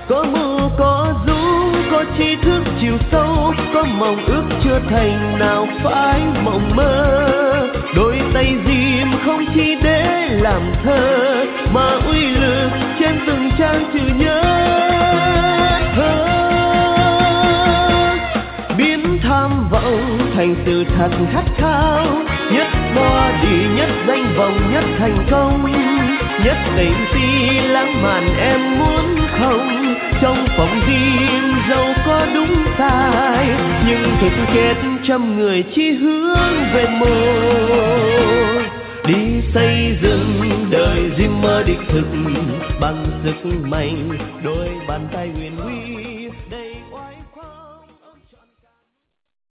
Có mưu có dũng, có tri thức chiều sâu, có mộng ước chưa thành nào phải mộng mơ. Đôi tay diêm không chỉ để làm thơ, mà uy lực trên từng trang chữ nhớ. Biến tham vọng thành sự thật khát khao, nhất body, nhất danh vọng, nhất thành công, nhất tình si lãng mạn em muốn không. Trong phòng riêng dẫu có đúng sai, nhưng thực kết trăm người chỉ hướng về một. Đi xây dựng đời dreamer đích thực bằng sức mạnh đôi bàn tay huyền huy.